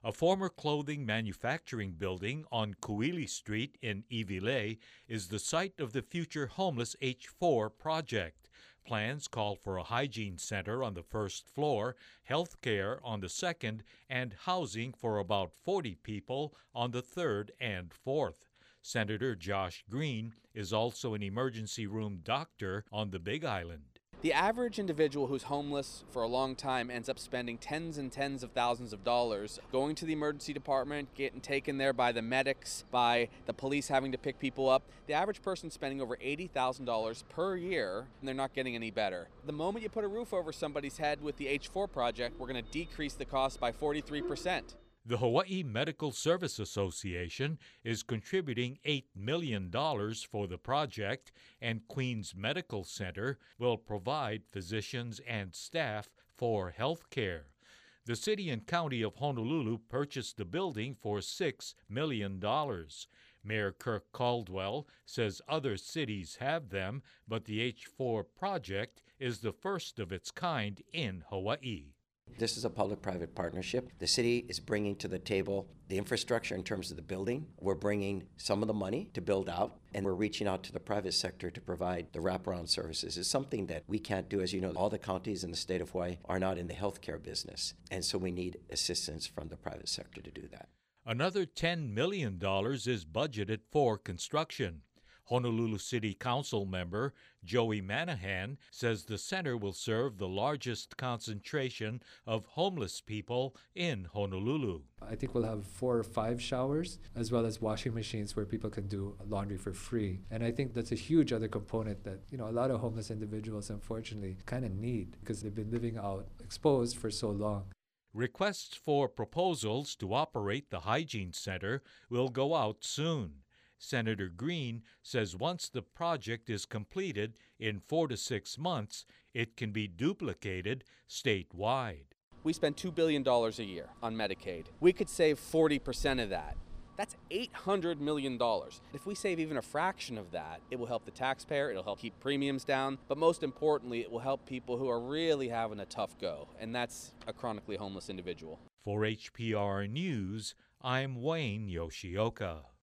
A former clothing manufacturing building on Kuili Street in Iwilei is the site of the future homeless H4 project. Plans call for a hygiene center on the first floor, health care on the second, and housing for about 40 people on the third and fourth. Senator Josh Green is also an emergency room doctor on the Big Island. The average individual who's homeless for a long time ends up spending tens and tens of thousands of dollars going to the emergency department, getting taken there by the medics, by the police having to pick people up. The average person's spending over $80,000 per year, and they're not getting any better. The moment you put a roof over somebody's head with the H4 project, we're going to decrease the cost by 43%. The Hawaii Medical Service Association is contributing $8 million for the project, and Queens Medical Center will provide physicians and staff for health care. The city and county of Honolulu purchased the building for $6 million. Mayor Kirk Caldwell says other cities have them, but the H4 project is the first of its kind in Hawaii. This is a public-private partnership. The city is bringing to the table the infrastructure in terms of the building. We're bringing some of the money to build out, and we're reaching out to the private sector to provide the wraparound services. It's something that we can't do. As you know, all the counties in the state of Hawaii are not in the healthcare business, and so we need assistance from the private sector to do that. Another $10 million is budgeted for construction. Honolulu City Council member Joey Manahan says the center will serve the largest concentration of homeless people in Honolulu. I think we'll have 4 or 5 showers, as well as washing machines where people can do laundry for free. And I think that's a huge other component that, a lot of homeless individuals, unfortunately, kind of need because they've been living out exposed for so long. Requests for proposals to operate the hygiene center will go out soon. Senator Green says once the project is completed in 4 to 6 months, it can be duplicated statewide. We spend $2 billion a year on Medicaid. We could save 40% of that. That's $800 million. If we save even a fraction of that, it will help the taxpayer, it'll help keep premiums down, but most importantly, it will help people who are really having a tough go, and that's a chronically homeless individual. For HPR News, I'm Wayne Yoshioka.